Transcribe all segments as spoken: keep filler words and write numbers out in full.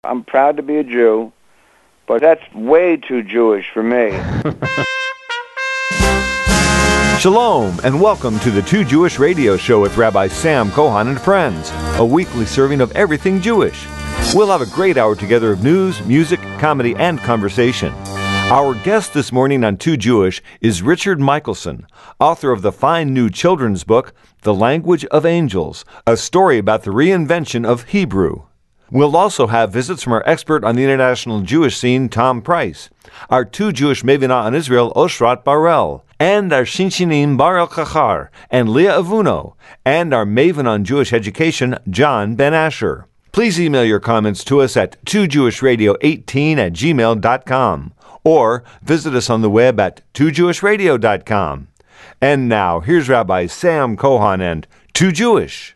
I'm proud to be a Jew, but that's way too Jewish for me. Shalom, and welcome to the Two Jewish Radio Show with Rabbi Sam Cohan and friends, a weekly serving of everything Jewish. We'll have a great hour together of news, music, comedy, and conversation. Our guest this morning on Two Jewish is Richard Michelson, author of the fine new children's book, The Language of Angels, a story about the reinvention of Hebrew. We'll also have visits from our expert on the international Jewish scene, Tom Price, our two Jewish Mavenah on Israel, Oshrat Barel, and our Shinshinim Bar El-Kachar and Leah Avuno, and our Maven on Jewish education, John Ben Asher. Please email your comments to us at two jewish radio eighteen at gmail dot com or visit us on the web at two jewish radio dot com. And now, here's Rabbi Sam Cohan and Two Jewish.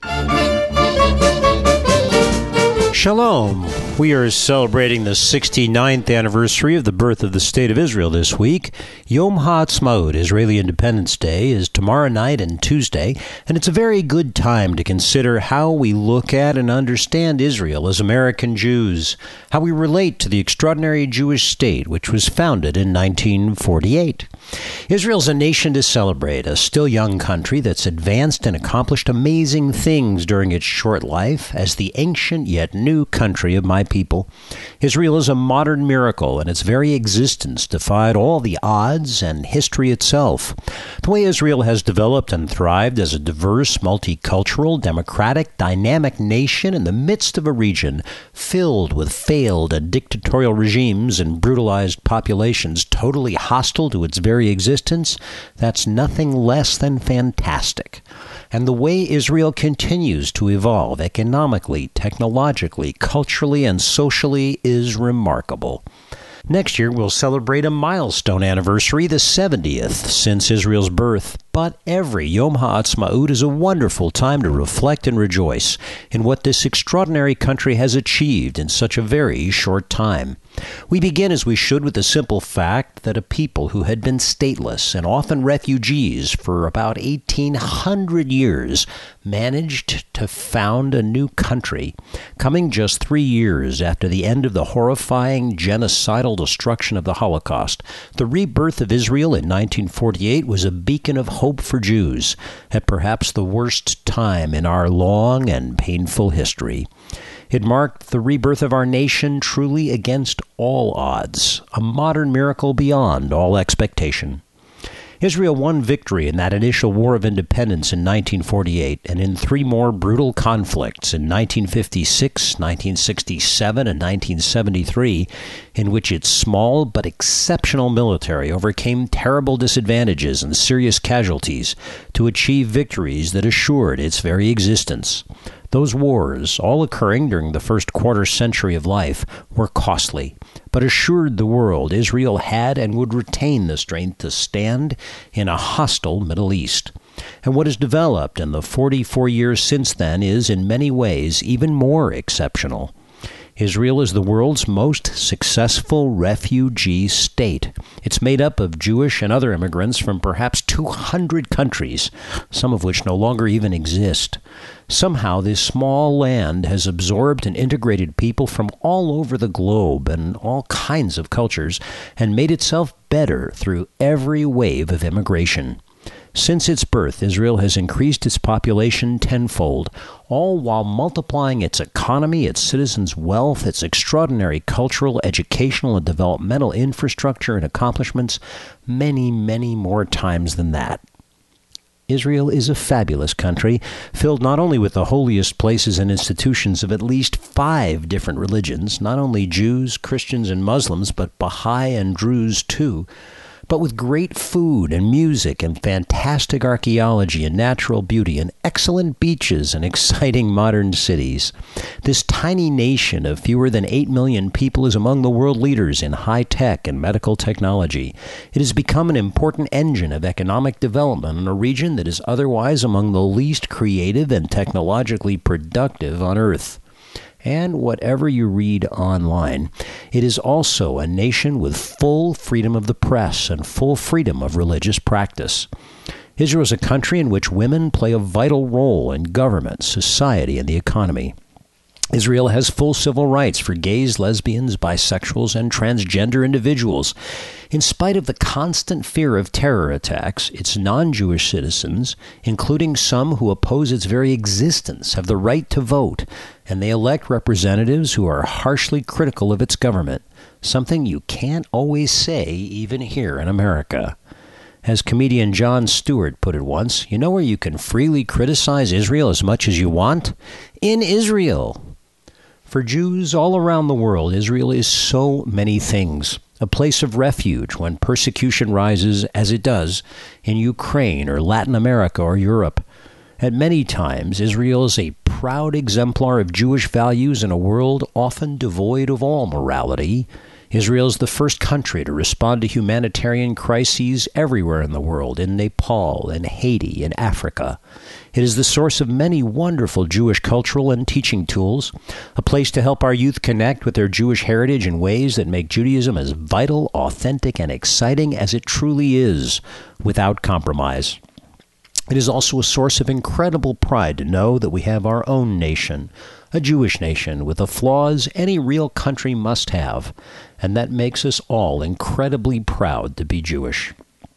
Shalom. We are celebrating the sixty-ninth anniversary of the birth of the State of Israel this week. Yom HaAtzmaut, Israeli Independence Day, is tomorrow night and Tuesday, and it's a very good time to consider how we look at and understand Israel as American Jews, how we relate to the extraordinary Jewish state which was founded in nineteen forty-eight. Israel's a nation to celebrate, a still young country that's advanced and accomplished amazing things during its short life as the ancient yet new country of my people. Israel is a modern miracle, and its very existence defied all the odds and history itself. The way Israel has developed and thrived as a diverse, multicultural, democratic, dynamic nation in the midst of a region filled with failed and dictatorial regimes and brutalized populations totally hostile to its very existence, that's nothing less than fantastic. And the way Israel continues to evolve economically, technologically, culturally, and socially is remarkable. Next year, we'll celebrate a milestone anniversary, the seventieth, since Israel's birth. But every Yom HaAtzmaut is a wonderful time to reflect and rejoice in what this extraordinary country has achieved in such a very short time. We begin, as we should, with the simple fact that a people who had been stateless and often refugees for about eighteen hundred years managed to found a new country, coming just three years after the end of the horrifying genocidal destruction of the Holocaust. The rebirth of Israel in nineteen forty-eight was a beacon of hope for Jews at perhaps the worst time in our long and painful history. It marked the rebirth of our nation truly against all odds, a modern miracle beyond all expectation. Israel won victory in that initial War of Independence in nineteen forty-eight and in three more brutal conflicts in nineteen fifty-six, nineteen sixty-seven, and nineteen seventy-three, in which its small but exceptional military overcame terrible disadvantages and serious casualties to achieve victories that assured its very existence. Those wars, all occurring during the first quarter century of life, were costly, but assured the world Israel had and would retain the strength to stand in a hostile Middle East. And what has developed in the forty-four years since then is, in many ways, even more exceptional. Israel is the world's most successful refugee state. It's made up of Jewish and other immigrants from perhaps two hundred countries, some of which no longer even exist. Somehow, this small land has absorbed and integrated people from all over the globe and all kinds of cultures and made itself better through every wave of immigration. Since its birth, Israel has increased its population tenfold, all while multiplying its economy, its citizens' wealth, its extraordinary cultural, educational, and developmental infrastructure and accomplishments many, many more times than that. Israel is a fabulous country, filled not only with the holiest places and institutions of at least five different religions, not only Jews, Christians, and Muslims, but Baha'i and Druze too, but with great food and music and fantastic archaeology and natural beauty and excellent beaches and exciting modern cities. This tiny nation of fewer than eight million people is among the world leaders in high-tech and medical technology. It has become an important engine of economic development in a region that is otherwise among the least creative and technologically productive on Earth. And whatever you read online, it is also a nation with full freedom of the press and full freedom of religious practice. Israel is a country in which women play a vital role in government, society, and the economy. Israel has full civil rights for gays, lesbians, bisexuals, and transgender individuals. In spite of the constant fear of terror attacks, its non-Jewish citizens, including some who oppose its very existence, have the right to vote, and they elect representatives who are harshly critical of its government, something you can't always say even here in America. As comedian Jon Stewart put it once, you know where you can freely criticize Israel as much as you want? In Israel. For Jews all around the world, Israel is so many things. A place of refuge when persecution rises, as it does, in Ukraine or Latin America or Europe. At many times, Israel is a proud exemplar of Jewish values in a world often devoid of all morality. Israel is the first country to respond to humanitarian crises everywhere in the world, in Nepal, in Haiti, in Africa. It is the source of many wonderful Jewish cultural and teaching tools, a place to help our youth connect with their Jewish heritage in ways that make Judaism as vital, authentic, and exciting as it truly is, without compromise. It is also a source of incredible pride to know that we have our own nation, a Jewish nation with the flaws any real country must have, and that makes us all incredibly proud to be Jewish.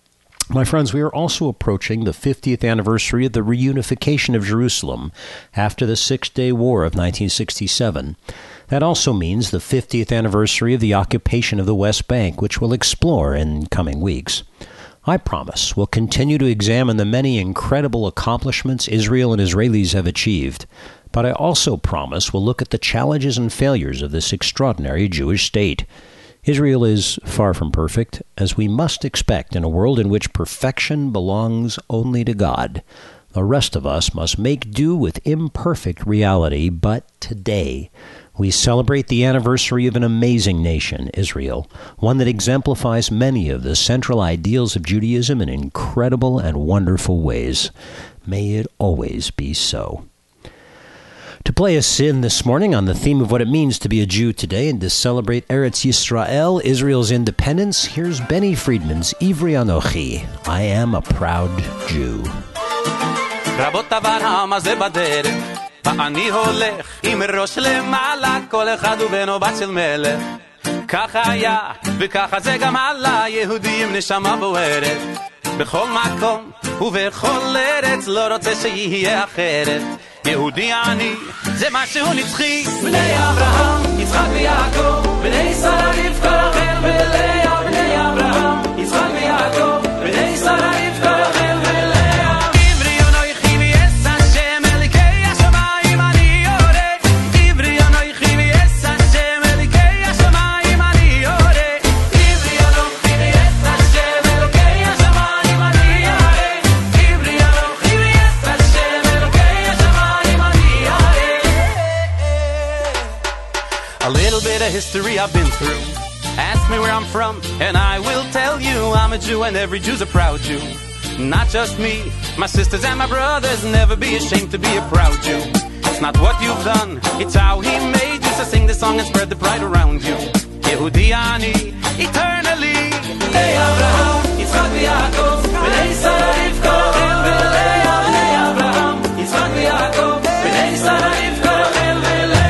My friends, we are also approaching the fiftieth anniversary of the reunification of Jerusalem after the Six-Day War of nineteen sixty-seven. That also means the fiftieth anniversary of the occupation of the West Bank, which we'll explore in coming weeks. I promise we'll continue to examine the many incredible accomplishments Israel and Israelis have achieved, but I also promise we'll look at the challenges and failures of this extraordinary Jewish state. Israel is far from perfect, as we must expect in a world in which perfection belongs only to God. The rest of us must make do with imperfect reality, but today we celebrate the anniversary of an amazing nation, Israel, one that exemplifies many of the central ideals of Judaism in incredible and wonderful ways. May it always be so. To play us in this morning on the theme of what it means to be a Jew today and to celebrate Eretz Yisrael, Israel's independence, here's Benny Friedman's Ivri Anochi, I Am a Proud Jew. רבות עבר העם הזה בדרך, ואני הולך עם ראש למעלה, כל אחד הוא בן או בת של מלך. ככה היה, וככה זה גם עלה, יהודי עם נשמה בוערת. בכל מקום ובכל ארץ, לא רוצה שיהיה אחרת. יהודי אני, זה משהו נצחי. בני אברהם, יצחק ויעקב, בני שרה רבקה, רחל ולאה. בני אברהם, יצחק ויעקב, בני שרה רבקה, רחל ולאה. History I've been through. Ask me where I'm from, and I will tell you I'm a Jew, and every Jew's a proud Jew. Not just me, my sisters and my brothers. Never be ashamed to be a proud Jew. It's not what you've done, it's how He made you. So sing this song and spread the pride around you. Yehudi ani, eternally. Bnei Avraham, Yitzchak v'Yaakov, Bnei Sarah Rivka, Rachel v'Leah. Bnei Avraham, Yitzchak v'Yaakov, Bnei Sarah Rivka, Rachel v'Leah.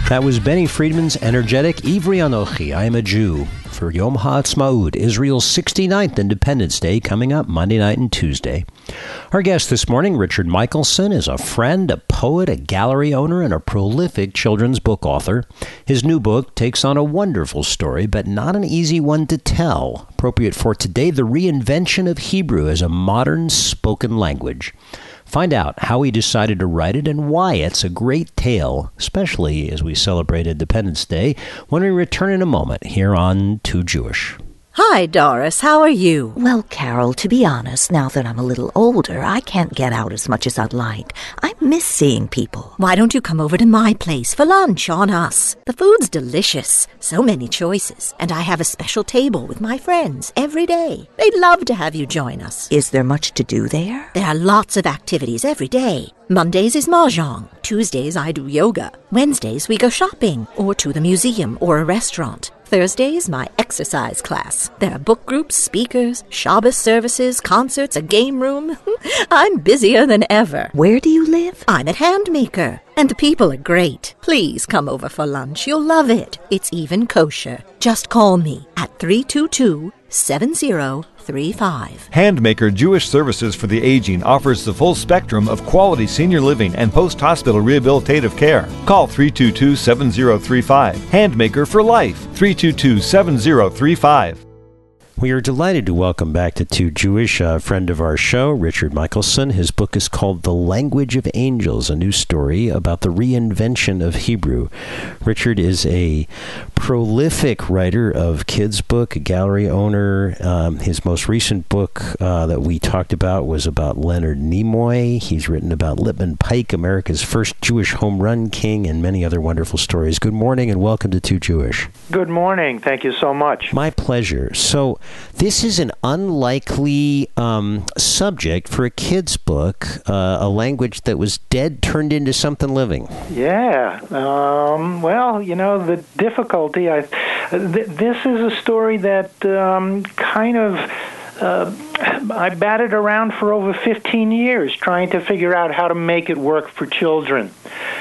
That was Benny Friedman's energetic Ivri Anochi, I Am a Jew, for Yom HaAtzmaut, Israel's sixty-ninth Independence Day, coming up Monday night and Tuesday. Our guest this morning, Richard Michelson, is a friend, a poet, a gallery owner, and a prolific children's book author. His new book takes on a wonderful story, but not an easy one to tell. Appropriate for today, the reinvention of Hebrew as a modern spoken language. Find out how he decided to write it and why it's a great tale, especially as we celebrate Independence Day, when we return in a moment here on Too Jewish. Hi, Doris. How are you? Well, Carol, to be honest, now that I'm a little older, I can't get out as much as I'd like. I miss seeing people. Why don't you come over to my place for lunch on us? The food's delicious. So many choices. And I have a special table with my friends every day. They'd love to have you join us. Is there much to do there? There are lots of activities every day. Mondays is mahjong. Tuesdays I do yoga. Wednesdays we go shopping or to the museum or a restaurant. Thursdays, my exercise class. There are book groups, speakers, Shabbos services, concerts, a game room. I'm busier than ever. Where do you live? I'm at Handmaker, and the people are great. Please come over for lunch. You'll love it. It's even kosher. Just call me at three two two, seven zero three five. Handmaker Jewish Services for the Aging offers the full spectrum of quality senior living and post-hospital rehabilitative care. Call three two two, seven zero three five. Handmaker for Life, three two two, seven zero three five. We are delighted to welcome back to Too Jewish a friend of our show, Richard Michelson. His book is called The Language of Angels, a new story about the reinvention of Hebrew. Richard is a prolific writer of kids' book, a gallery owner. Um, his most recent book uh, that we talked about was about Leonard Nimoy. He's written about Lippman Pike, America's first Jewish home run king, and many other wonderful stories. Good morning and welcome to Too Jewish. Good morning. Thank you so much. My pleasure. So, this is an unlikely um, subject for a kid's book, uh, a language that was dead turned into something living. Yeah. Um, well, you know, the difficulty, I, th- this is a story that um, kind of, uh, I batted around for over fifteen years trying to figure out how to make it work for children.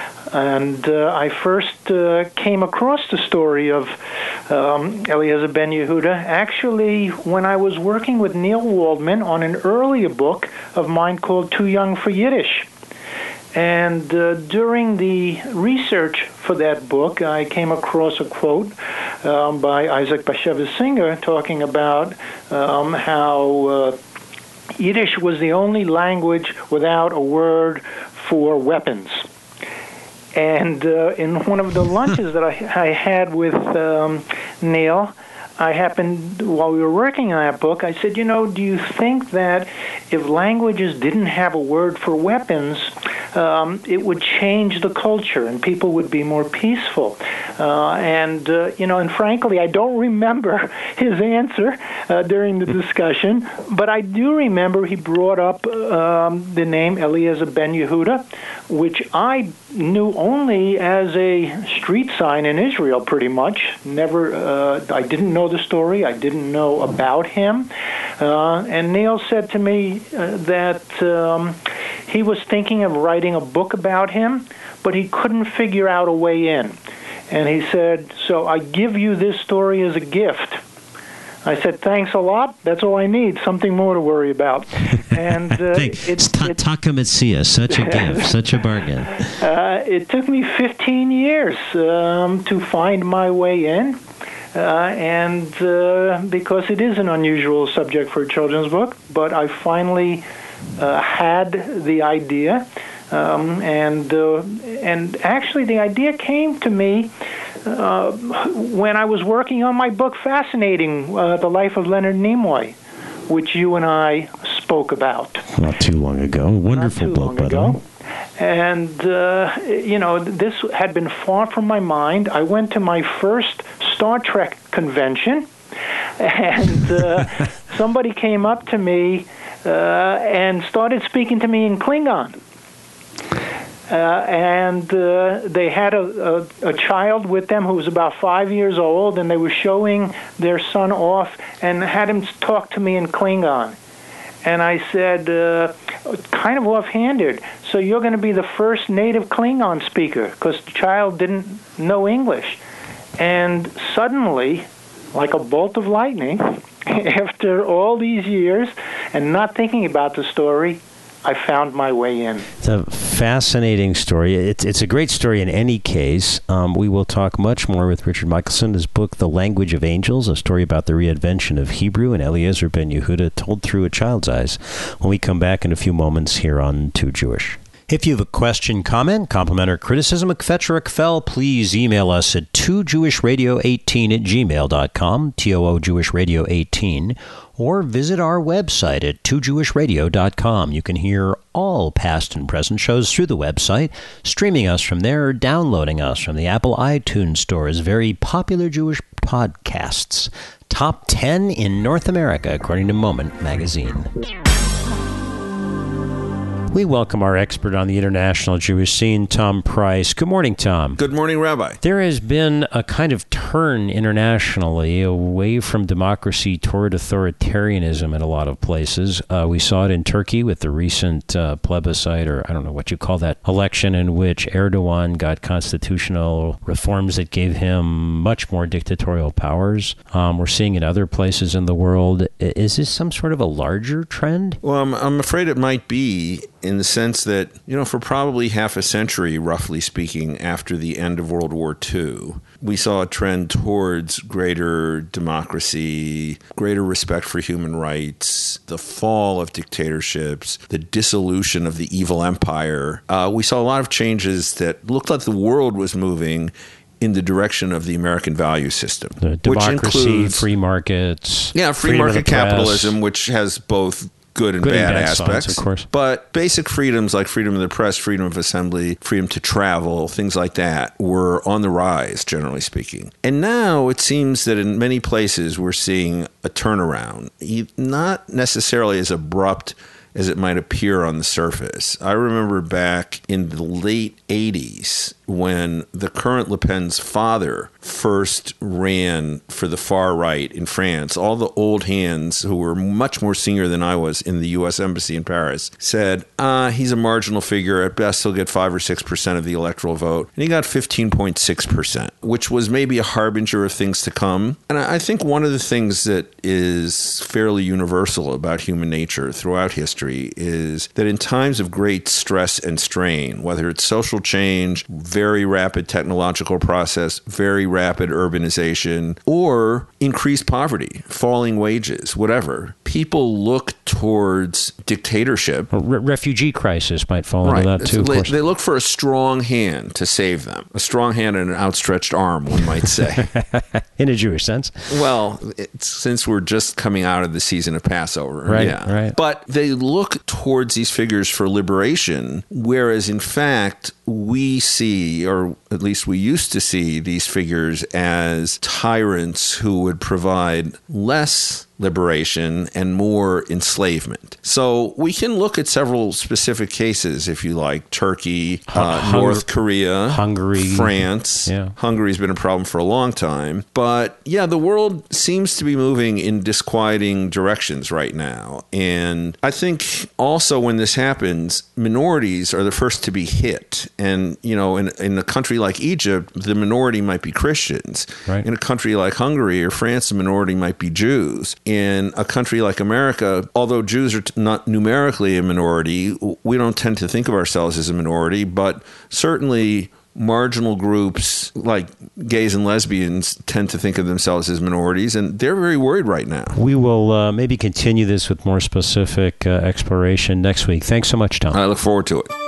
And uh, I first uh, came across the story of um, Eliezer Ben Yehuda actually when I was working with Neil Waldman on an earlier book of mine called Too Young for Yiddish. And uh, during the research for that book, I came across a quote um, by Isaac Bashevis Singer talking about um, how uh, Yiddish was the only language without a word for weapons. And uh, in one of the lunches that I, I had with um, Neil, I happened, while we were working on that book, I said, you know, do you think that if languages didn't have a word for weapons, um, it would change the culture and people would be more peaceful? Uh, and, uh, you know, and frankly, I don't remember his answer uh, during the discussion, but I do remember he brought up um, the name Eliezer Ben Yehuda, which I knew only as a street sign in Israel, pretty much. Never, uh, I didn't know the story. I didn't know about him. Uh, and Neil said to me uh, that um, he was thinking of writing a book about him, but he couldn't figure out a way in. And he said, so I give you this story as a gift. I said, thanks a lot. That's all I need. Something more to worry about. And uh, it's Takamitsia, such a gift, such a bargain. Uh, it took me fifteen years um, to find my way in. Uh, and uh, because it is an unusual subject for a children's book, but I finally uh, had the idea. Um, and uh, and actually, the idea came to me uh, when I was working on my book, Fascinating, uh, The Life of Leonard Nimoy, which you and I spoke about. Not too long ago. Wonderful book, by the way. And, uh, you know, this had been far from my mind. I went to my first Star Trek convention, and uh, somebody came up to me uh, and started speaking to me in Klingon. Uh, and uh, they had a, a, a child with them who was about five years old, and they were showing their son off and had him talk to me in Klingon. And I said, uh, kind of offhanded. So you're going to be the first native Klingon speaker because the child didn't know English. And suddenly, like a bolt of lightning, after all these years and not thinking about the story, I found my way in. It's a fascinating story. It's it's a great story in any case. Um, we will talk much more with Richard Michelson. His book, The Language of Angels, a story about the reinvention of Hebrew, and Eliezer Ben Yehuda told through a child's eyes, when we come back in a few moments here on Too Jewish. If you have a question, comment, compliment, or criticism, et cetera, et cetera, please email us at two jewish radio eighteen at gmail dot com, T O O Jewish Radio eighteen, or visit our website at two jewish radio dot com. You can hear all past and present shows through the website, streaming us from there or downloading us from the Apple iTunes Store as very popular Jewish podcasts. Top ten in North America, according to Moment magazine. We welcome our expert on the international Jewish scene, Tom Price. Good morning, Tom. Good morning, Rabbi. There has been a kind of turn internationally away from democracy toward authoritarianism in a lot of places. Uh, we saw it in Turkey with the recent uh, plebiscite, or I don't know what you call that, election in which Erdogan got constitutional reforms that gave him much more dictatorial powers. Um, we're seeing it other places in the world. Is this some sort of a larger trend? Well, I'm, I'm afraid it might be, in the sense that, you know, for probably half a century, roughly speaking, after the end of World War Two, we saw a trend towards greater democracy, greater respect for human rights, the fall of dictatorships, the dissolution of the evil empire. Uh, we saw a lot of changes that looked like the world was moving in the direction of the American value system. The democracy, which includes, free markets. Yeah, free market capitalism, which has both good and good bad, and bad aspects, sides, of course. But basic freedoms like freedom of the press, freedom of assembly, freedom to travel, things like that were on the rise, generally speaking. And now it seems that in many places we're seeing a turnaround, not necessarily as abrupt as it might appear on the surface. I remember back in the late eighties when the current Le Pen's father first ran for the far right in France. All the old hands who were much more senior than I was in the U S Embassy in Paris said, ah, he's a marginal figure. At best, he'll get five or six percent of the electoral vote. And he got fifteen point six percent, which was maybe a harbinger of things to come. And I think one of the things that is fairly universal about human nature throughout history is that in times of great stress and strain, whether it's social change, very rapid technological process, very rapid urbanization, or increased poverty, falling wages, whatever, people look towards dictatorship. Re- refugee crisis might fall right. into that too, of they, course. They look for a strong hand to save them. A strong hand and an outstretched arm, one might say. In a Jewish sense. Well, it's, since we're just coming out of the season of Passover. Right, yeah. right. But they look towards these figures for liberation, whereas in fact, we see, or at least we used to see, these figures as tyrants who would provide less liberation and more enslavement. So we can look at several specific cases, if you like: Turkey, uh, Hung- North Korea, Hungary, France. Yeah. Hungary's been a problem for a long time. But yeah, the world seems to be moving in disquieting directions right now. And I think also when this happens, minorities are the first to be hit. And, you know, in, in a country like Egypt, the minority might be Christians. Right. In a country like Hungary or France, the minority might be Jews. In a country like America, although Jews are t- not numerically a minority, we don't tend to think of ourselves as a minority, but certainly marginal groups like gays and lesbians tend to think of themselves as minorities, and they're very worried right now. We will uh, maybe continue this with more specific uh, exploration next week. Thanks so much, Tom. I look forward to it.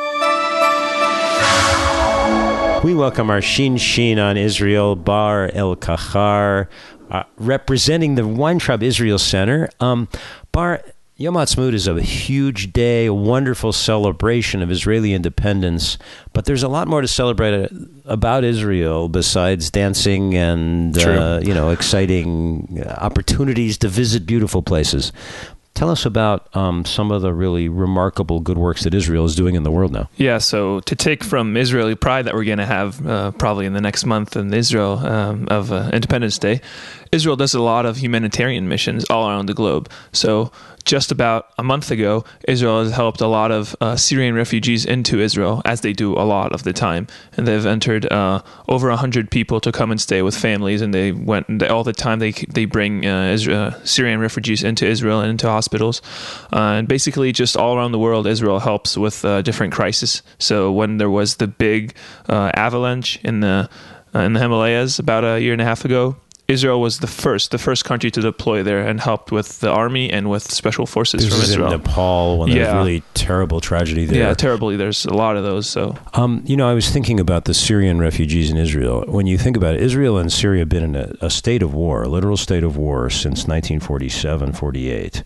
We welcome our Shin Shin on Israel, Bar El Kahar, uh, representing the Weintraub Israel Center. Um, Bar, Yom Ha'atzmaut is a huge day, a wonderful celebration of Israeli independence, but there's a lot more to celebrate about Israel besides dancing and uh, you know, exciting opportunities to visit beautiful places. Tell us about um, some of the really remarkable good works that Israel is doing in the world now. Yeah, so to take from Israeli Pride that we're going to have uh, probably in the next month in Israel um, of uh, Independence Day, Israel does a lot of humanitarian missions all around the globe. So just about a month ago, Israel has helped a lot of uh, Syrian refugees into Israel, as they do a lot of the time. And they've entered uh, over one hundred people to come and stay with families, and they went they, all the time they they bring uh, Israel, Syrian refugees into Israel and into hospitals. Uh, and basically just all around the world, Israel helps with uh, different crises. So when there was the big uh, avalanche in the uh, in the Himalayas about a year and a half ago, Israel was the first, the first country to deploy there and helped with the army and with special forces this from is Israel. In Nepal, when yeah. there was really terrible tragedy there. Yeah, terribly. There's a lot of those. So, um, you know, I was thinking about the Syrian refugees in Israel. When you think about it, Israel and Syria have been in a, a state of war, a literal state of war, since nineteen forty-seven, forty-eight.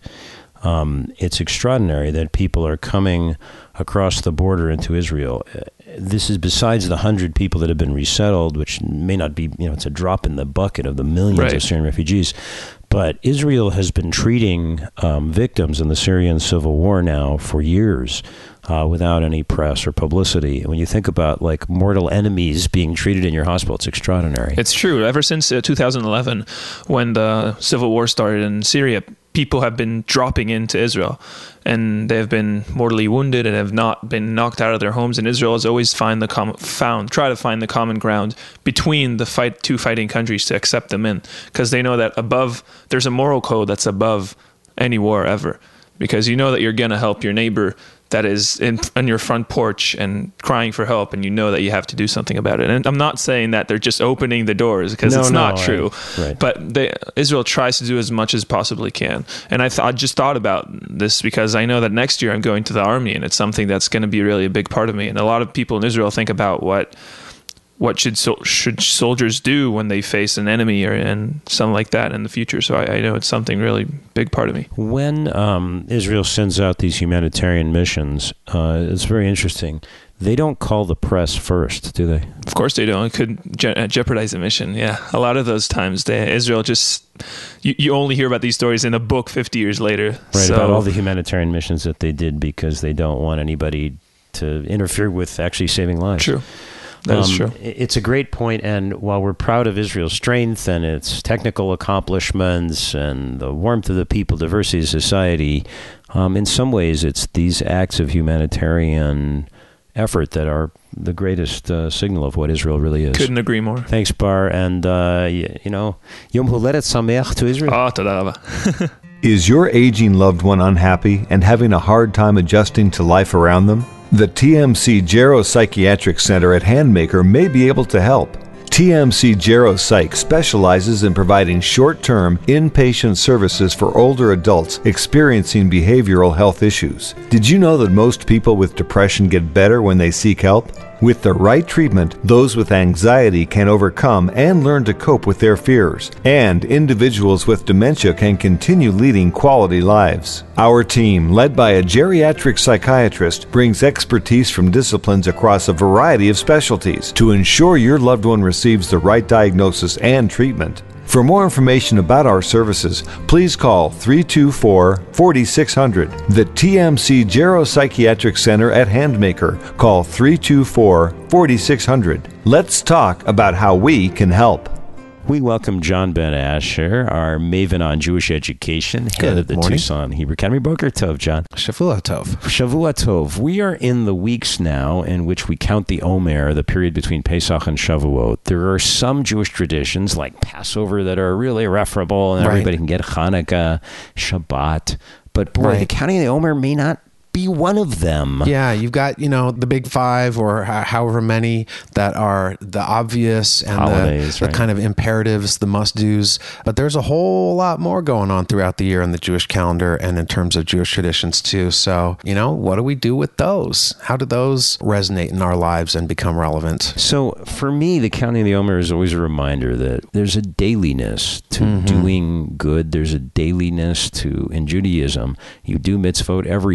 Um, it's extraordinary that people are coming across the border into Israel. This is besides the hundred people that have been resettled, which may not be, you know, it's a drop in the bucket of the millions right. of Syrian refugees. But Israel has been treating um, victims in the Syrian civil war now for years uh, without any press or publicity. And when you think about like mortal enemies being treated in your hospital, it's extraordinary. It's true. Ever since uh, two thousand eleven, when the civil war started in Syria, people have been dropping into Israel, and they've been mortally wounded and have not been knocked out of their homes. And Israel has always find the com- found try to find the common ground between the fight two fighting countries to accept them in, because they know that above there's a moral code that's above any war ever, because you know that you're gonna help your neighbor that is in on your front porch and crying for help, and you know that you have to do something about it. And I'm not saying that they're just opening the doors, because no, it's no, not true. Right, right. But they, Israel tries to do as much as possibly can. And I, th- I just thought about this because I know that next year I'm going to the army, and it's something that's going to be really a big part of me. And a lot of people in Israel think about what what should so, should soldiers do when they face an enemy or and something like that in the future. So I, I know it's something really big part of me. When um, Israel sends out these humanitarian missions, uh, it's very interesting. They don't call the press first, do they? Of course they don't. It could je- jeopardize the mission. Yeah, a lot of those times, they, Israel just you, you only hear about these stories in a book fifty years later. Right, so, about all the humanitarian missions that they did because they don't want anybody to interfere with actually saving lives. True. That is um, true. It's a great point, and while we're proud of Israel's strength and its technical accomplishments and the warmth of the people, diversity of society, um, in some ways it's these acts of humanitarian effort that are the greatest uh, signal of what Israel really is. Couldn't agree more. Thanks, Bar, and uh, you, you know, Yom Huledet Sameach to Israel. Oh, toda raba. Is your aging loved one unhappy and having a hard time adjusting to life around them? The T M C Geropsychiatric Center at Handmaker may be able to help. T M C Geropsych specializes in providing short-term, inpatient services for older adults experiencing behavioral health issues. Did you know that most people with depression get better when they seek help? With the right treatment, those with anxiety can overcome and learn to cope with their fears, and individuals with dementia can continue leading quality lives. Our team, led by a geriatric psychiatrist, brings expertise from disciplines across a variety of specialties to ensure your loved one receives the right diagnosis and treatment. For more information about our services, please call three two four, four six zero zero. The T M C Geropsychiatric Center at Handmaker. Call three two four, four six zero zero. Let's talk about how we can help. We welcome John Ben Asher, our maven on Jewish education, head Good of the morning. Tucson Hebrew Academy. Boker Tov, John. Shavua Tov. Shavua Tov. We are in the weeks now in which we count the Omer, the period between Pesach and Shavuot. There are some Jewish traditions like Passover that are really irreferable, and Right. everybody can get Hanukkah, Shabbat. But boy, Right. the counting of the Omer may not be one of them. Yeah, you've got, you know, the big five or h- however many that are the obvious and Holidays, the, the right. kind of imperatives, the must-dos. But there's a whole lot more going on throughout the year in the Jewish calendar and in terms of Jewish traditions too. So, you know, what do we do with those? How do those resonate in our lives and become relevant? So for me, the counting of the Omer is always a reminder that there's a dailiness to Mhm. doing good. There's a dailiness to, in Judaism, you do mitzvot every day. You don't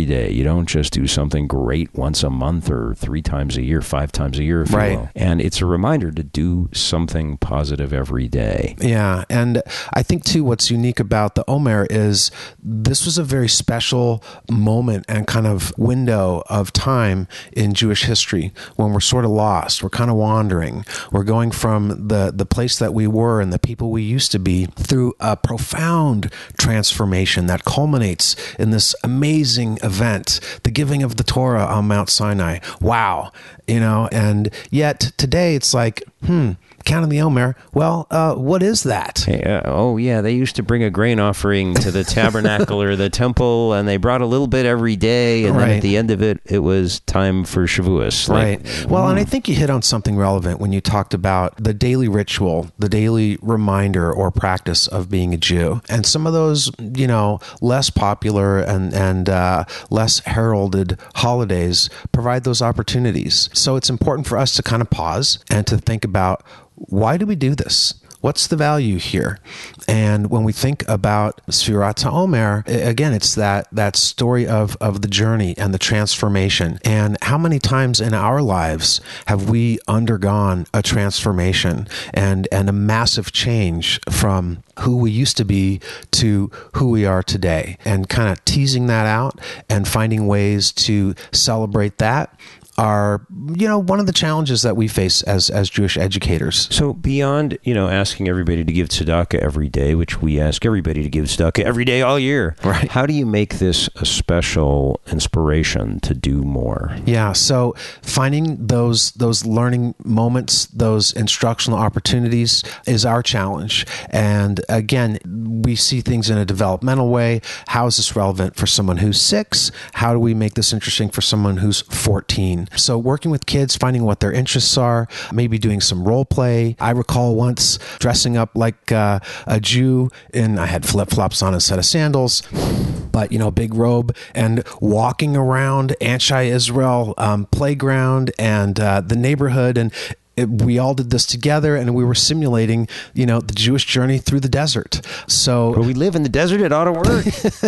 don't just do something great once a month or three times a year, five times a year, if Right. you will. And it's a reminder to do something positive every day. Yeah, and I think too what's unique about the Omer is this was a very special moment and kind of window of time in Jewish history when we're sort of lost, we're kind of wandering, we're going from the, the place that we were and the people we used to be through a profound transformation that culminates in this amazing event, the giving of the Torah on Mount Sinai. Wow, you know, and yet today it's like, hmm, counting the Omer, well, uh, what is that? Hey, uh, oh, yeah, they used to bring a grain offering to the tabernacle or the temple, and they brought a little bit every day, and Right. then at the end of it, it was time for Shavuos. Like, Right. Well, and I think you hit on something relevant when you talked about the daily ritual, the daily reminder or practice of being a Jew. And some of those, you know, less popular and, and uh, less heralded holidays provide those opportunities. So it's important for us to kind of pause and to think about, why do we do this? What's the value here? And when we think about Sfirat HaOmer, again, it's that that story of, of the journey and the transformation. And how many times in our lives have we undergone a transformation and, and a massive change from who we used to be to who we are today? And kind of teasing that out and finding ways to celebrate that are, you know, one of the challenges that we face as as Jewish educators. So beyond, you know, asking everybody to give tzedakah every day, which we ask everybody to give tzedakah every day all year, right? How do you make this a special inspiration to do more? Yeah, so finding those those learning moments, those instructional opportunities is our challenge. And again, we see things in a developmental way. How is this relevant for someone who's six? How do we make this interesting for someone who's fourteen? So working with kids, finding what their interests are, maybe doing some role play. I recall once dressing up like uh, a Jew, and I had flip-flops on, a set of sandals, but, you know, big robe, and walking around Anshe Israel um, playground and uh, the neighborhood, and It, we all did this together, and we were simulating, you know, the Jewish journey through the desert. So well, we live in the desert, it ought to work.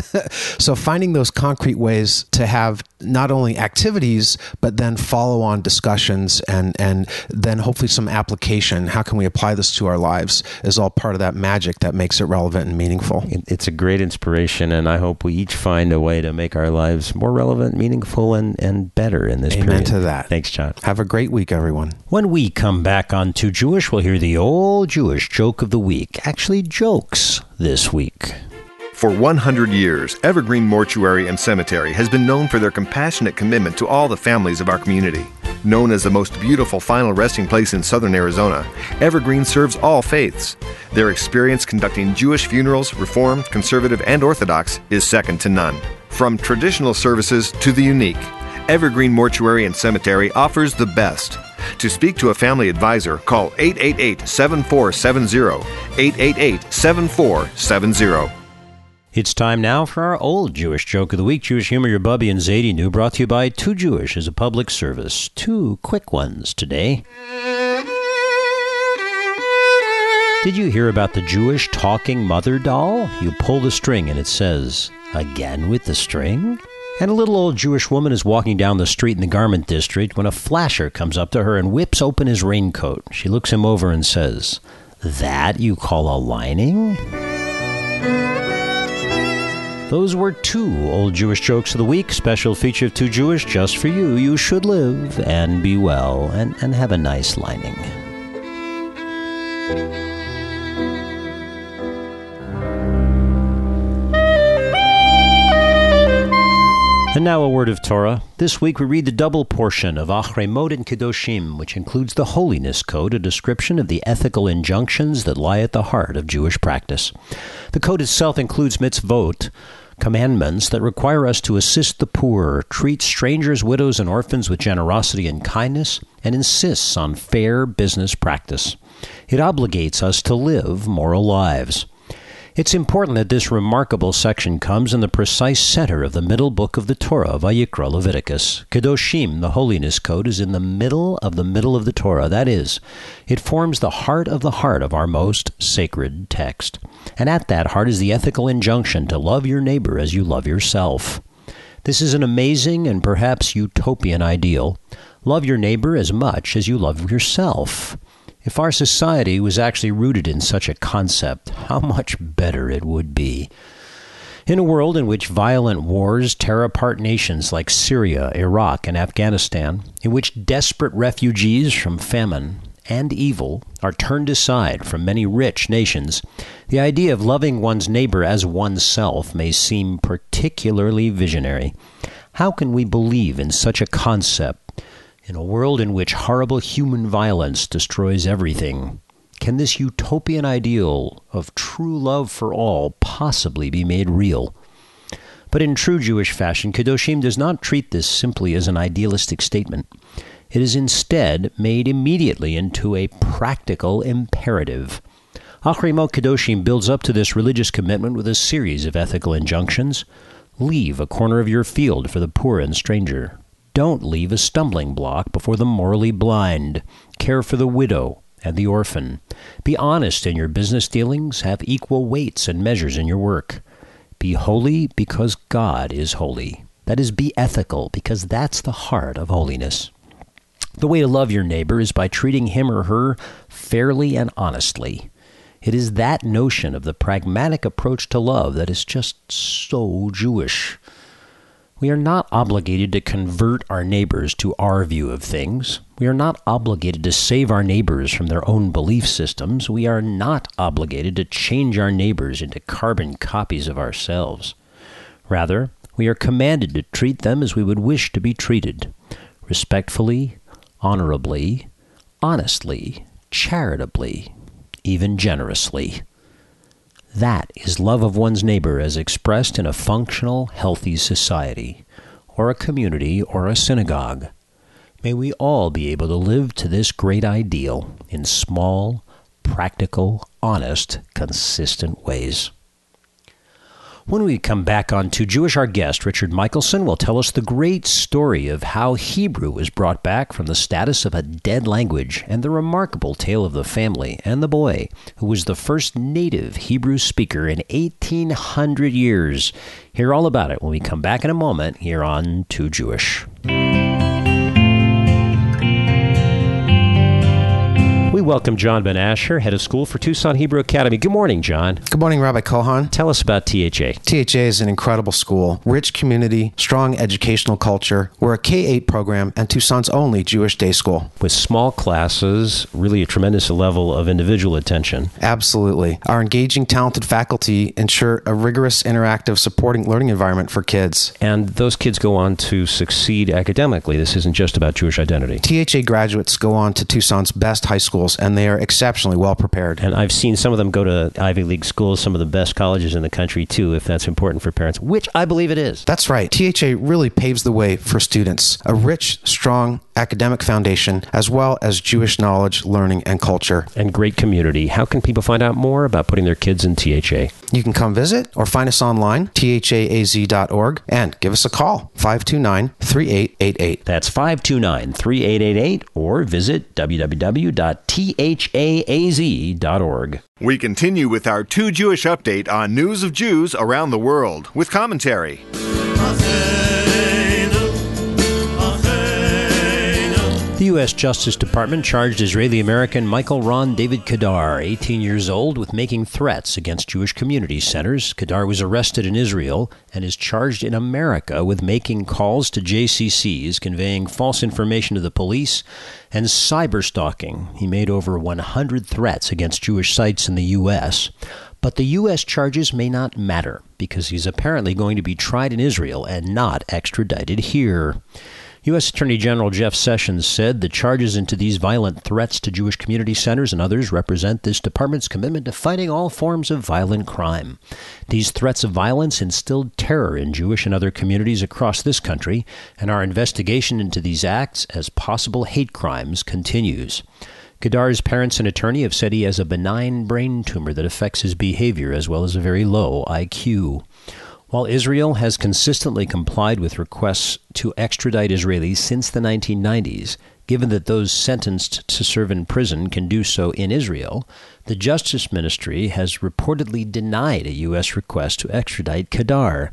So finding those concrete ways to have not only activities, but then follow on discussions and, and then hopefully some application. How can we apply this to our lives is all part of that magic that makes it relevant and meaningful. It, it's a great inspiration, and I hope we each find a way to make our lives more relevant, meaningful, and, and better in this Amen period. to that. Thanks, John. Have a great week, everyone. When we come back on Too Jewish, we'll hear the old Jewish joke of the week. Actually, jokes this week. For one hundred years, Evergreen Mortuary and Cemetery has been known for their compassionate commitment to all the families of our community. Known as the most beautiful final resting place in southern Arizona, Evergreen serves all faiths. Their experience conducting Jewish funerals, Reformed, Conservative, and Orthodox is second to none. From traditional services to the unique, Evergreen Mortuary and Cemetery offers the best. To speak to a family advisor, call eight eight eight, seven four seven zero, eight eight eight, seven four seven zero. It's time now for our old Jewish joke of the week. Jewish humor, your Bubby and Zadie New, brought to you by Too Jewish as a public service. Two quick ones today. Did you hear about the Jewish talking mother doll? You pull the string and it says, "Again with the string?" And a little old Jewish woman is walking down the street in the garment district when a flasher comes up to her and whips open his raincoat. She looks him over and says, "That you call a lining?" Those were two old Jewish jokes of the week. Special feature of Too Jewish just for you. You should live and be well and, and have a nice lining. And now a word of Torah. This week we read the double portion of Achrei Mot and Kedoshim, which includes the Holiness Code, a description of the ethical injunctions that lie at the heart of Jewish practice. The code itself includes mitzvot, commandments that require us to assist the poor, treat strangers, widows, and orphans with generosity and kindness, and insists on fair business practice. It obligates us to live moral lives. It's important that this remarkable section comes in the precise center of the middle book of the Torah, Vayikra, Leviticus. Kedoshim, the Holiness Code, is in the middle of the middle of the Torah. That is, it forms the heart of the heart of our most sacred text. And at that heart is the ethical injunction to love your neighbor as you love yourself. This is an amazing and perhaps utopian ideal. Love your neighbor as much as you love yourself. If our society was actually rooted in such a concept, how much better it would be. In a world in which violent wars tear apart nations like Syria, Iraq, and Afghanistan, in which desperate refugees from famine and evil are turned aside from many rich nations, the idea of loving one's neighbor as oneself may seem particularly visionary. How can we believe in such a concept in a world in which horrible human violence destroys everything? Can this utopian ideal of true love for all possibly be made real? But in true Jewish fashion, Kedoshim does not treat this simply as an idealistic statement. It is instead made immediately into a practical imperative. Achrei Mot Kedoshim builds up to this religious commitment with a series of ethical injunctions. Leave a corner of your field for the poor and stranger. Don't leave a stumbling block before the morally blind. Care for the widow and the orphan. Be honest in your business dealings. Have equal weights and measures in your work. Be holy because God is holy. That is, be ethical, because that's the heart of holiness. The way to love your neighbor is by treating him or her fairly and honestly. It is that notion of the pragmatic approach to love that is just so Jewish. We are not obligated to convert our neighbors to our view of things. We are not obligated to save our neighbors from their own belief systems. We are not obligated to change our neighbors into carbon copies of ourselves. Rather, we are commanded to treat them as we would wish to be treated, respectfully, honorably, honestly, charitably, even generously. That is love of one's neighbor as expressed in a functional, healthy society, or a community, or a synagogue. May we all be able to live to this great ideal in small, practical, honest, consistent ways. When we come back on To Jewish, our guest, Richard Michelson, will tell us the great story of how Hebrew was brought back from the status of a dead language, and the remarkable tale of the family and the boy who was the first native Hebrew speaker in eighteen hundred years. Hear all about it when we come back in a moment here on To Jewish. We welcome John Ben Asher, head of school for Tucson Hebrew Academy. Good morning, John. Good morning, Rabbi Kohan. Tell us about T H A. T H A is an incredible school, rich community, strong educational culture. We're a K eight program and Tucson's only Jewish day school. With small classes, really a tremendous level of individual attention. Absolutely. Our engaging, talented faculty ensure a rigorous, interactive, supporting learning environment for kids. And those kids go on to succeed academically. This isn't just about Jewish identity. T H A graduates go on to Tucson's best high schools, and they are exceptionally well prepared. And I've seen some of them go to Ivy League schools, some of the best colleges in the country, too, if that's important for parents, which I believe it is. That's right. T H A really paves the way for students. A rich, strong academic foundation, as well as Jewish knowledge, learning, and culture. And great community. How can people find out more about putting their kids in T H A? You can come visit or find us online, T H A A Z dot org, and give us a call, five two nine, three eight eight eight. That's five two nine, three eight eight eight, or visit w w w dot t h a a z dot org. We continue with our Two Jewish update on news of Jews around the world with commentary. The U S Justice Department charged Israeli-American Michael Ron David Kedar, eighteen years old, with making threats against Jewish community centers. Kedar was arrested in Israel and is charged in America with making calls to J C Cs, conveying false information to the police, and cyberstalking. He made over one hundred threats against Jewish sites in the U S, but the U S charges may not matter because he's apparently going to be tried in Israel and not extradited here. U S Attorney General Jeff Sessions said the charges into these violent threats to Jewish community centers and others represent this department's commitment to fighting all forms of violent crime. These threats of violence instilled terror in Jewish and other communities across this country, and our investigation into these acts as possible hate crimes continues. Kedar's parents and attorney have said he has a benign brain tumor that affects his behavior as well as a very low I Q. While Israel has consistently complied with requests to extradite Israelis since the nineteen nineties, given that those sentenced to serve in prison can do so in Israel, the Justice Ministry has reportedly denied a U S request to extradite Kedar.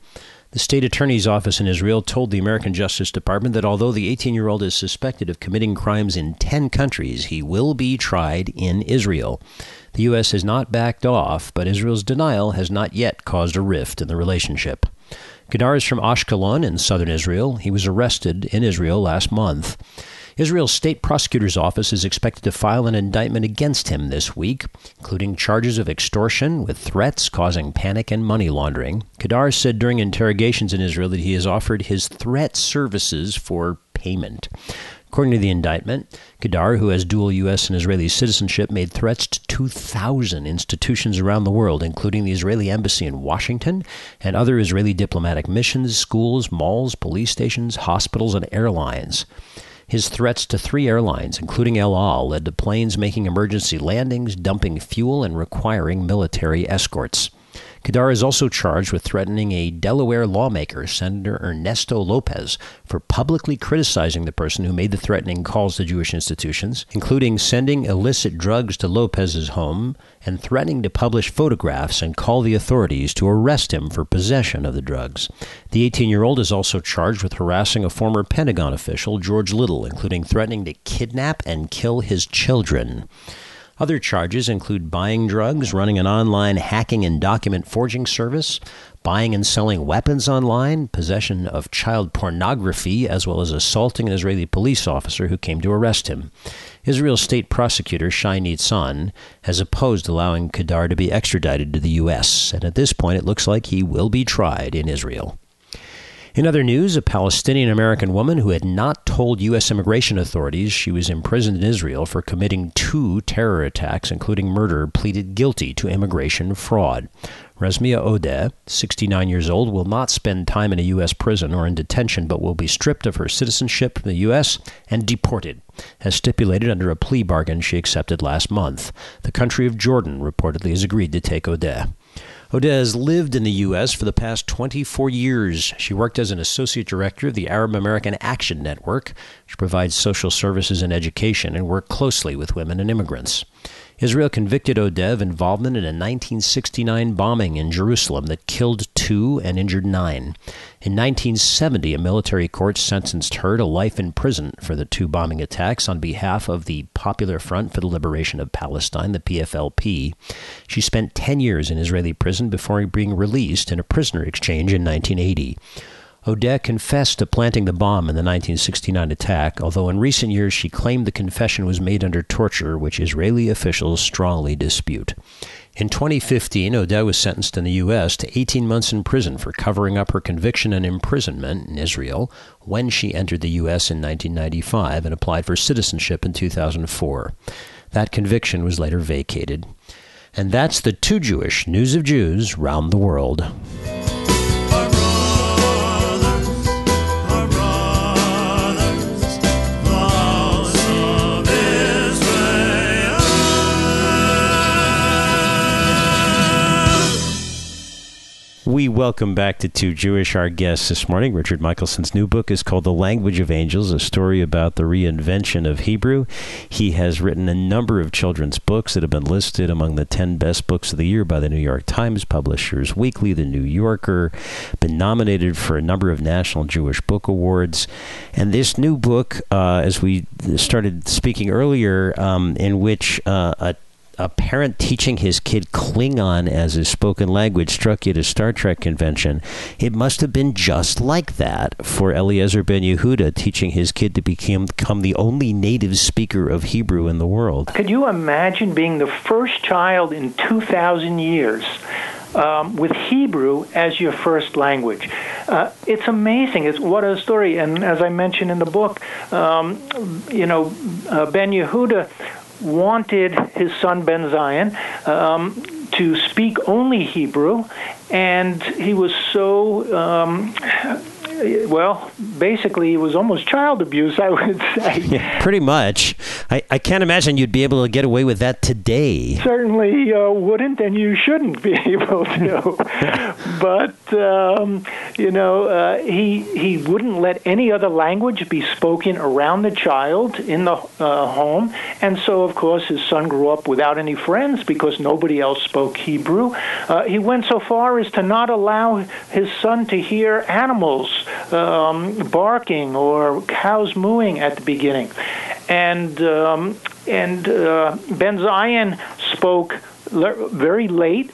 The state attorney's office in Israel told the American Justice Department that although the eighteen-year-old is suspected of committing crimes in ten countries, he will be tried in Israel. The U S has not backed off, but Israel's denial has not yet caused a rift in the relationship. Kedar is from Ashkelon in southern Israel. He was arrested in Israel last month. Israel's state prosecutor's office is expected to file an indictment against him this week, including charges of extortion with threats causing panic and money laundering. Kedar said during interrogations in Israel that he has offered his threat services for payment. According to the indictment, Kedar, who has dual U S and Israeli citizenship, made threats to two thousand institutions around the world, including the Israeli embassy in Washington and other Israeli diplomatic missions, schools, malls, police stations, hospitals, and airlines. His threats to three airlines, including El Al, led to planes making emergency landings, dumping fuel, and requiring military escorts. Kedar is also charged with threatening a Delaware lawmaker, Senator Ernesto Lopez, for publicly criticizing the person who made the threatening calls to Jewish institutions, including sending illicit drugs to Lopez's home and threatening to publish photographs and call the authorities to arrest him for possession of the drugs. The eighteen-year-old is also charged with harassing a former Pentagon official, George Little, including threatening to kidnap and kill his children. Other charges include buying drugs, running an online hacking and document forging service, buying and selling weapons online, possession of child pornography, as well as assaulting an Israeli police officer who came to arrest him. Israel's state prosecutor, Shai Nitzan, has opposed allowing Kedar to be extradited to the U S, and at this point it looks like he will be tried in Israel. In other news, a Palestinian-American woman who had not told U S immigration authorities she was imprisoned in Israel for committing two terror attacks, including murder, pleaded guilty to immigration fraud. Resmia Odeh, sixty-nine years old, will not spend time in a U S prison or in detention, but will be stripped of her citizenship from the U S and deported, as stipulated under a plea bargain she accepted last month. The country of Jordan reportedly has agreed to take Odeh. Odeh has lived in the U S for the past twenty-four years. She worked as an associate director of the Arab American Action Network, which provides social services and education, and worked closely with women and immigrants. Israel convicted Odeh of involvement in a nineteen sixty-nine bombing in Jerusalem that killed two and injured nine. In nineteen seventy, a military court sentenced her to life in prison for the two bombing attacks on behalf of the Popular Front for the Liberation of Palestine, the P F L P. She spent ten years in Israeli prison before being released in a prisoner exchange in nineteen eighty. Odeh confessed to planting the bomb in the nineteen sixty-nine attack, although in recent years she claimed the confession was made under torture, which Israeli officials strongly dispute. In twenty fifteen, Odeh was sentenced in the U S to eighteen months in prison for covering up her conviction and imprisonment in Israel when she entered the U S in nineteen ninety-five and applied for citizenship in two thousand four. That conviction was later vacated. And that's the Too Jewish News of Jews round the world. We welcome back to Too Jewish our guest this morning. Richard Michelson's new book is called The Language of Angels, a story about the reinvention of Hebrew. He has written a number of children's books that have been listed among the ten best books of the year by the New York Times, Publishers Weekly, The New Yorker, been nominated for a number of National Jewish Book Awards. And this new book, uh, as we started speaking earlier, um, in which uh, a A parent teaching his kid Klingon as his spoken language struck you at a Star Trek convention. It must have been just like that for Eliezer Ben Yehuda teaching his kid to become, become the only native speaker of Hebrew in the world. Could you imagine being the first child in two thousand years um, with Hebrew as your first language? Uh, it's amazing. It's what a story. And as I mentioned in the book, um, you know, uh, Ben Yehuda wanted his son Ben Zion um, to speak only Hebrew, and he was so um, well, basically, it was almost child abuse, I would say. Yeah, pretty much. I, I can't imagine you'd be able to get away with that today. Certainly uh, wouldn't, and you shouldn't be able to. But, um, you know, uh, he he wouldn't let any other language be spoken around the child in the uh, home. And so, of course, his son grew up without any friends because nobody else spoke Hebrew. Uh, he went so far as to not allow his son to hear animals um, barking or cows mooing at the beginning. And um, and uh, Ben Zion spoke le- very late,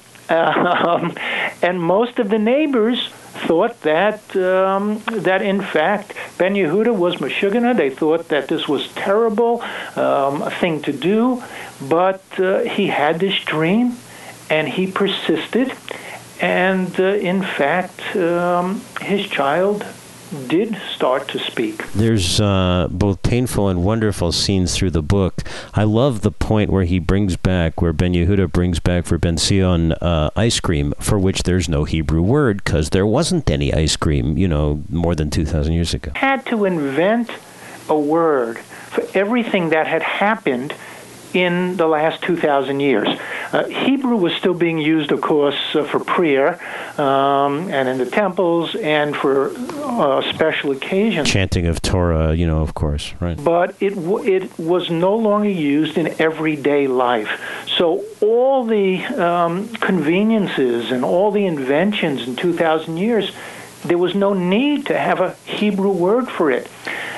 um, and most of the neighbors thought that um, that in fact Ben Yehuda was Meshuggah. They thought that this was terrible, um, a thing to do, but uh, he had this dream, and he persisted, and uh, in fact um, his child did start to speak. There's uh, both painful and wonderful scenes through the book. I love the point where he brings back, where Ben Yehuda brings back for Ben Zion uh, ice cream, for which there's no Hebrew word, because there wasn't any ice cream, you know, more than two thousand years ago. Had to invent a word for everything that had happened in the last two thousand years. Uh, Hebrew was still being used, of course, uh, for prayer um, and in the temples and for uh, special occasions. Chanting of Torah, you know, of course, right. But it w- it was no longer used in everyday life. So all the um, conveniences and all the inventions in two thousand years, there was no need to have a Hebrew word for it.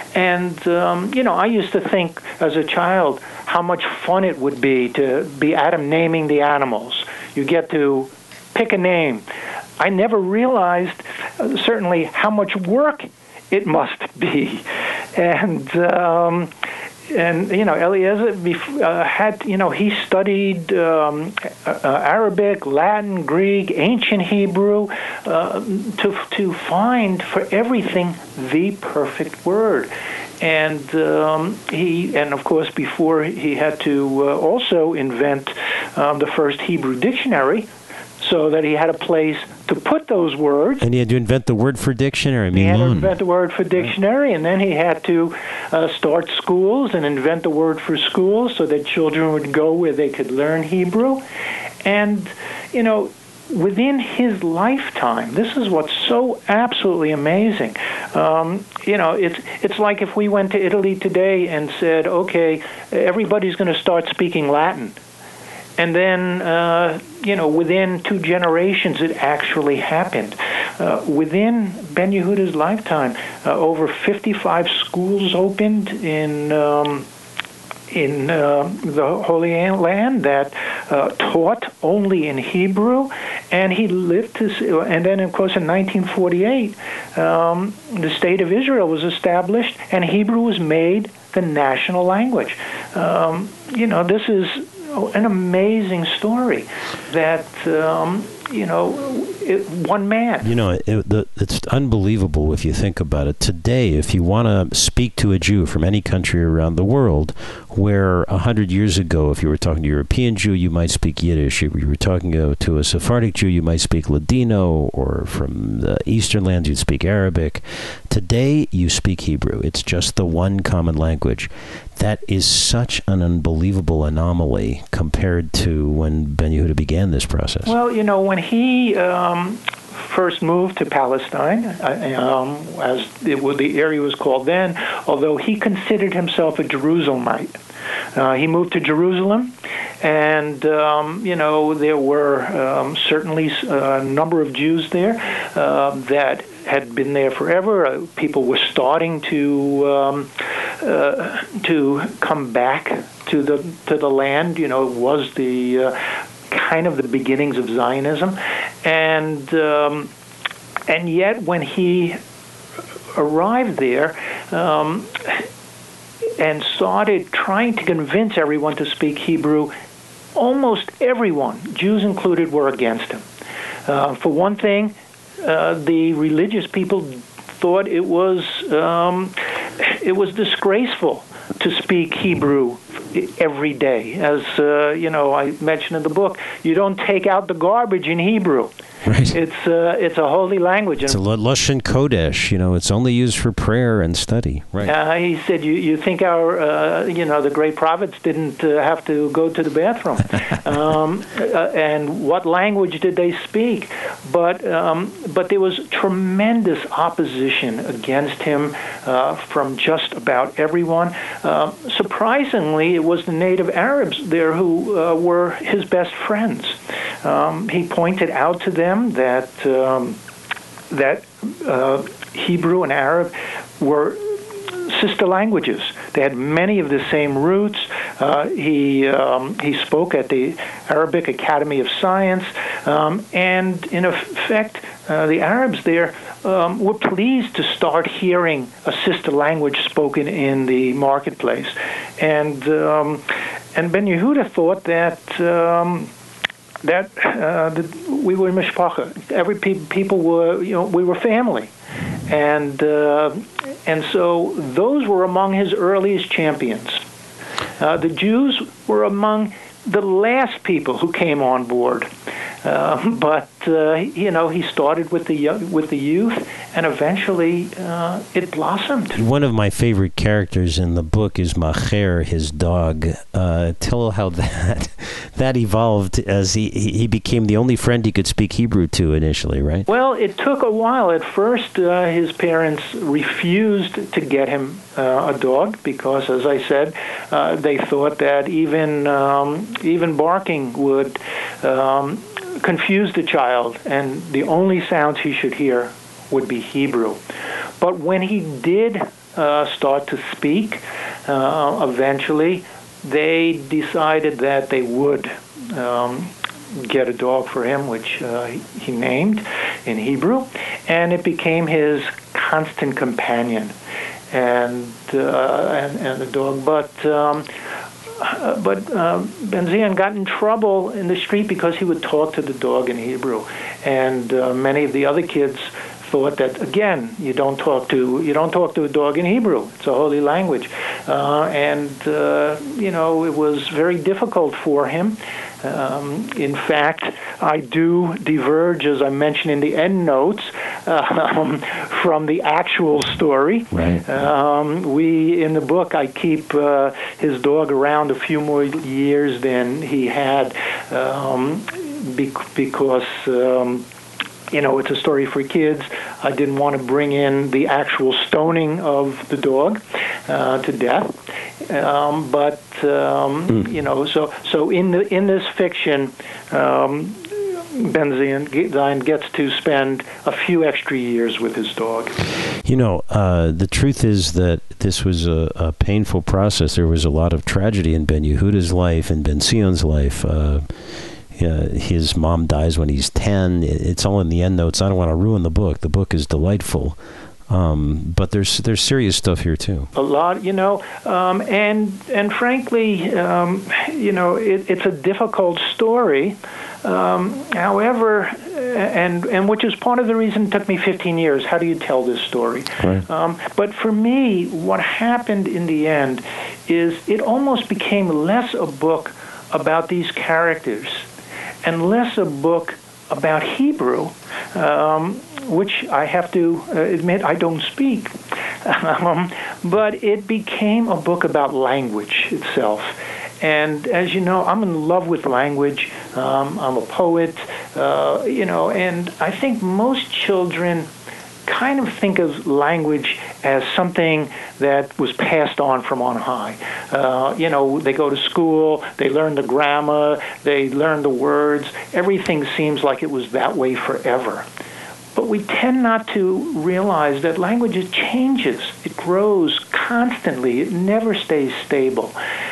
And, um, you know, I used to think as a child how much fun it would be to be Adam naming the animals. You get to pick a name. I never realized, uh, certainly, how much work it must be. And, um, and you know, Eliezer uh, had, you know, he studied um, uh, Arabic, Latin, Greek, ancient Hebrew, uh, to to find for everything the perfect word. And um, he, and of course, before he had to uh, also invent um, the first Hebrew dictionary, so that he had a place to put those words. And he had to invent the word for dictionary. He had to invent the word for dictionary, and then he had to uh, start schools and invent the word for schools so that children would go where they could learn Hebrew. And, you know, within his lifetime, this is what's so absolutely amazing. Um, you know, it's it's like if we went to Italy today and said, okay, everybody's going to start speaking Latin. And then, uh, you know, within two generations, it actually happened. Uh, within Ben Yehuda's lifetime, uh, over fifty-five schools opened in um, in uh, the Holy Land that uh, taught only in Hebrew, and he lived to. And then, of course, in nineteen forty-eight, um, the state of Israel was established, and Hebrew was made the national language. Um, you know, this is an amazing story that, um, you know, it, one man. You know, it, the, it's unbelievable if you think about it. Today, if you want to speak to a Jew from any country around the world, where a hundred years ago, if you were talking to a European Jew, you might speak Yiddish. If you were talking to, to a Sephardic Jew, you might speak Ladino, or from the Eastern lands, you'd speak Arabic. Today, you speak Hebrew. It's just the one common language. That is such an unbelievable anomaly compared to when Ben Yehuda began this process. Well, you know, when he um, first moved to Palestine, um, as it was, the area was called then, although he considered himself a Jerusalemite. Uh, he moved to Jerusalem, and, um, you know, there were um, certainly a number of Jews there uh, that had been there forever. Uh, people were starting to um, uh, to come back to the to the land. You know, it was the uh, kind of the beginnings of Zionism, and um, and yet when he arrived there um, and started trying to convince everyone to speak Hebrew, almost everyone, Jews included, were against him. Uh, for one thing, Uh, the religious people thought it was um, it was disgraceful to speak Hebrew every day. As uh, you know, I mentioned in the book, you don't take out the garbage in Hebrew. Right. It's uh, it's a holy language. It's a Lashon Kodesh. You know, it's only used for prayer and study. Right. Uh, he said, "You you think our uh, you know the great prophets didn't uh, have to go to the bathroom? um, uh, and what language did they speak? But um, but there was tremendous opposition against him uh, from just about everyone. Uh, surprisingly, it was the native Arabs there who uh, were his best friends. Um, he pointed out to them that um, that uh, Hebrew and Arab were sister languages. They had many of the same roots. Uh, he um, he spoke at the Arabic Academy of Science, um, and in effect, uh, the Arabs there um, were pleased to start hearing a sister language spoken in the marketplace. And um, and Ben Yehuda thought that. Um, That uh, the, we were mishpacha. Every pe- people were, you know, we were family, and uh, and so those were among his earliest champions. Uh, the Jews were among the last people who came on board, uh, but uh, you know he started with the with the youth, and eventually uh, it blossomed. One of my favorite characters in the book is Macher, his dog. Uh, tell how that that evolved as he he became the only friend he could speak Hebrew to initially, right? Well, it took a while. At first, uh, his parents refused to get him uh, a dog because, as I said, uh, they thought that even um, even barking would um, confuse the child, and the only sounds he should hear would be Hebrew. But when he did uh, start to speak, uh, eventually, they decided that they would um, get a dog for him, which uh, he named in Hebrew, and it became his constant companion, and uh, and, and the dog. But um, uh, but uh, Ben Zion got in trouble in the street because he would talk to the dog in Hebrew, and uh, many of the other kids thought that, again, you don't talk to you don't talk to a dog in Hebrew. It's a holy language, uh, and uh, you know it was very difficult for him. Um, in fact, I do diverge, as I mentioned in the end notes, um, from the actual story. Right. Um, we in the book, I keep uh, his dog around a few more years than he had, um, bec- because. Um, You know, it's a story for kids. I didn't want to bring in the actual stoning of the dog uh, to death, um, but um, mm. you know, so so in the in this fiction, um, Ben Zion gets to spend a few extra years with his dog. You know, uh, the truth is that this was a, a painful process. There was a lot of tragedy in Ben Yehuda's life and Ben Zion's life. Uh, Uh, his mom dies when he's ten. It's all in the end notes. I don't want to ruin the book. The book is delightful, um, but there's there's serious stuff here too. A lot, you know, um, and and frankly, um, you know, it, it's a difficult story. Um, however, and and which is part of the reason it took me fifteen years. How do you tell this story? Right. Um, but for me, what happened in the end is it almost became less a book about these characters and less a book about Hebrew, um, which I have to uh, admit I don't speak. Um, but it became a book about language itself. And as you know, I'm in love with language. Um, I'm a poet, uh, you know, and I think most children kind of think of language as something that was passed on from on high. Uh, you know, they go to school, they learn the grammar, they learn the words. Everything seems like it was that way forever. But we tend not to realize that language changes. It grows constantly. It never stays stable.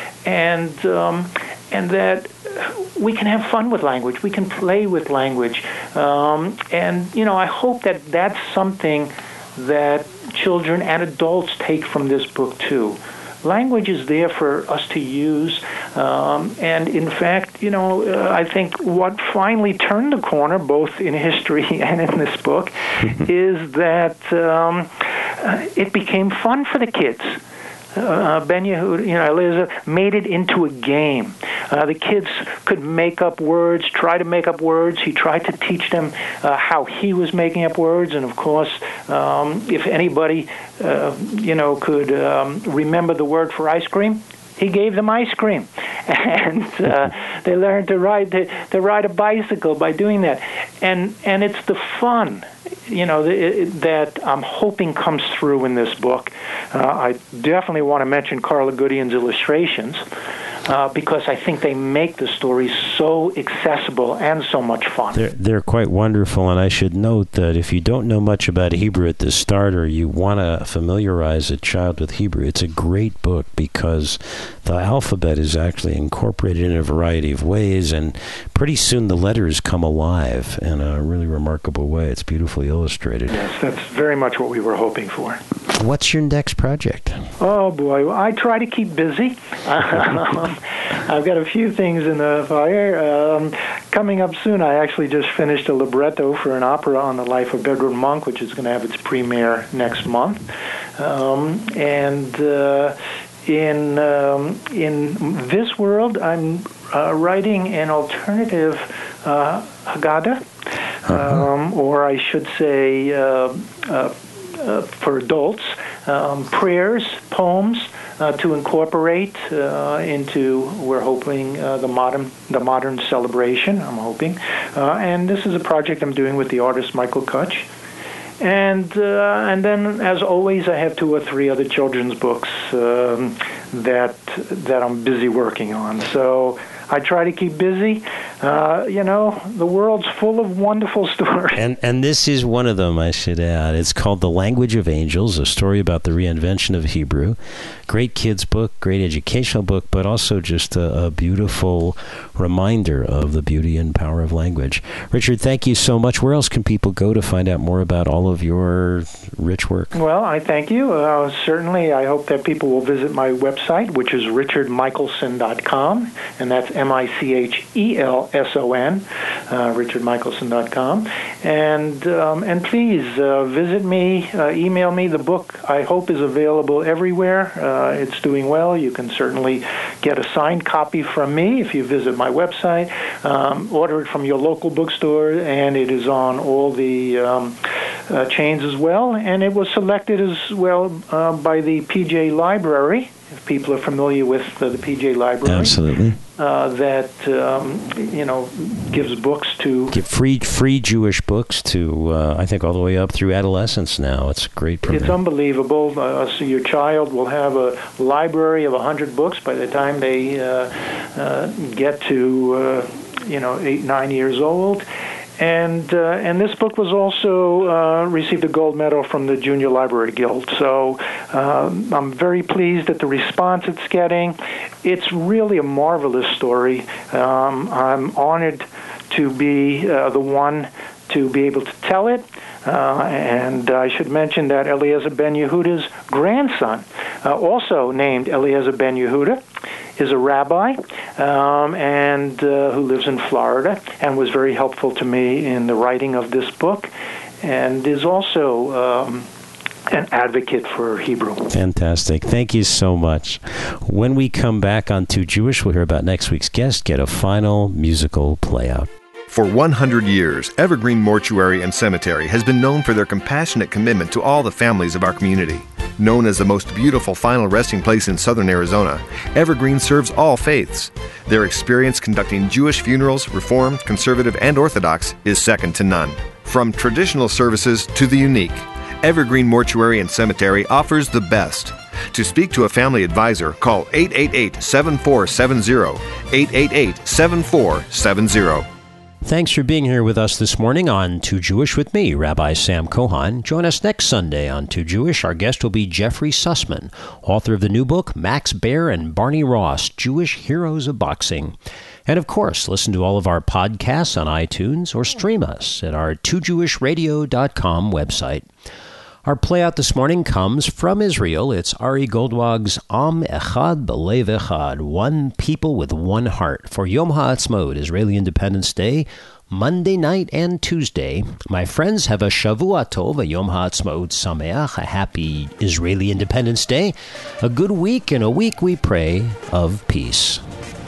And um, and that we can have fun with language. We can play with language. Um, and, you know, I hope that that's something that children and adults take from this book, too. Language is there for us to use. Um, and, in fact, you know, uh, I think what finally turned the corner, both in history and in this book, is that um, uh, it became fun for the kids. uh, Ben Yehuda, you know, Eliezer made it into a game. Uh, the kids could make up words, try to make up words. He tried to teach them uh, how he was making up words, and of course, um, if anybody, uh, you know, could um, remember the word for ice cream, he gave them ice cream, and uh, they learned to ride to, to ride a bicycle by doing that, and and it's the fun, you know, that I'm hoping comes through in this book. Uh, I definitely want to mention Carla Goodian's illustrations. Uh, because I think they make the story so accessible and so much fun. They're, they're quite wonderful, and I should note that if you don't know much about Hebrew at the start, or you want to familiarize a child with Hebrew, it's a great book because the alphabet is actually incorporated in a variety of ways, and pretty soon the letters come alive in a really remarkable way. It's beautifully illustrated. Yes, that's very much what we were hoping for. What's your next project? Oh, boy. I try to keep busy. I've got a few things in the fire. Um, coming up soon, I actually just finished a libretto for an opera on the life of Bedouin Monk, which is going to have its premiere next month. Um, and uh, in um, in this world, I'm uh, writing an alternative uh, Haggadah, uh-huh. um, or I should say uh, uh, uh, for adults, um, prayers, poems, Uh, to incorporate uh, into, we're hoping, uh, the modern the modern celebration, I'm hoping. Uh, and this is a project I'm doing with the artist Michael Kutch. And uh, and then, as always, I have two or three other children's books um, that that I'm busy working on. So I try to keep busy. Uh, you know, the world's full of wonderful stories. And and this is one of them, I should add. It's called The Language of Angels, a story about the reinvention of Hebrew. Great kids book, great educational book, but also just a, a beautiful reminder of the beauty and power of language. Richard, thank you so much. Where else can people go to find out more about all of your rich work? Well, I thank you. Uh, certainly, I hope that people will visit my website, which is richard michelson dot com, and that's M I C H E L S O N, uh, richard michelson dot com. And um, and please uh, visit me, uh, email me. The book, I hope, is available everywhere. Uh, it's doing well. You can certainly get a signed copy from me if you visit my website. Um, order it from your local bookstore, and it is on all the um, uh, chains as well. And it was selected as well uh, by the P J Library. If people are familiar with uh, the P J Library, absolutely, uh, that um, you know gives books to give free free Jewish books to uh, I think all the way up through adolescence. Now it's a great program. It's unbelievable. Uh, so your child will have a library of a hundred books by the time they uh, uh, get to uh, you know eight nine years old. And uh, and this book was also uh, received a gold medal from the Junior Library Guild. So um, I'm very pleased at the response it's getting. It's really a marvelous story. Um, I'm honored to be uh, the one to be able to tell it. Uh, and I should mention that Eliezer Ben Yehuda's grandson, uh, also named Eliezer Ben Yehuda, is a rabbi um, and uh, who lives in Florida and was very helpful to me in the writing of this book, and is also um, an advocate for Hebrew. Fantastic. Thank you so much. When we come back on Too Jewish, we'll hear about next week's guest, get a final musical playout. For one hundred years, Evergreen Mortuary and Cemetery has been known for their compassionate commitment to all the families of our community. Known as the most beautiful final resting place in southern Arizona, Evergreen serves all faiths. Their experience conducting Jewish funerals, Reformed, Conservative, and Orthodox is second to none. From traditional services to the unique, Evergreen Mortuary and Cemetery offers the best. To speak to a family advisor, call eight eight eight, seven four seven zero, eight eight eight, seven four seven zero. Thanks for being here with us this morning on Too Jewish with me, Rabbi Sam Cohan. Join us next Sunday on Too Jewish. Our guest will be Jeffrey Sussman, author of the new book, Max Baer and Barney Ross, Jewish Heroes of Boxing. And of course, listen to all of our podcasts on iTunes or stream us at our two jewish radio dot com website. Our play out this morning comes from Israel. It's Ari Goldwag's Am Echad Belev Echad, One People with One Heart, for Yom HaAtzmaut, Israeli Independence Day, Monday night and Tuesday. My friends, have a Shavua Tov, a Yom HaAtzmaut Sameach, a happy Israeli Independence Day, a good week, and a week we pray of peace.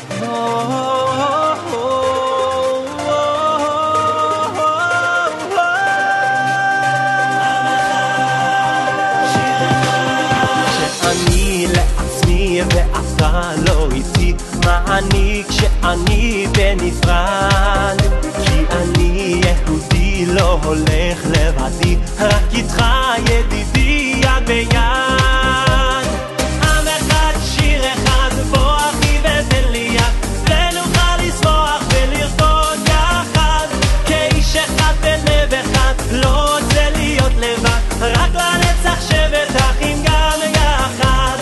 ואתה לא איתי, מה אני כשאני בנפרד? כי אני יהודי לא הולך לבדי, רק איתך ידידי יד ביד. עם אחד, שיר אחד, בוא אחי ותן לי יד, ונוכל לשמוח ולרקוד יחד, כאיש אחד בלב אחד, לא רוצה להיות לבד, רק לנצח שבת אחים גם יחד.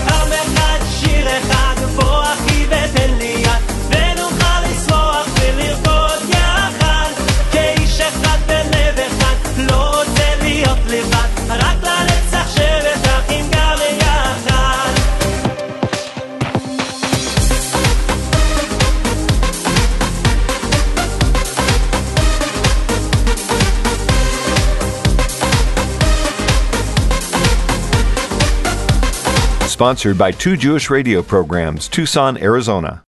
בוא אחי ותן לי יד, ונוכל לשמוח ולרקוד יחד, כאיש אחד בלב אחד, לא רוצה להיות לבד, רק לנצח שבת אחים גם יחד. Sponsored by two Jewish radio programs, Tucson, Arizona.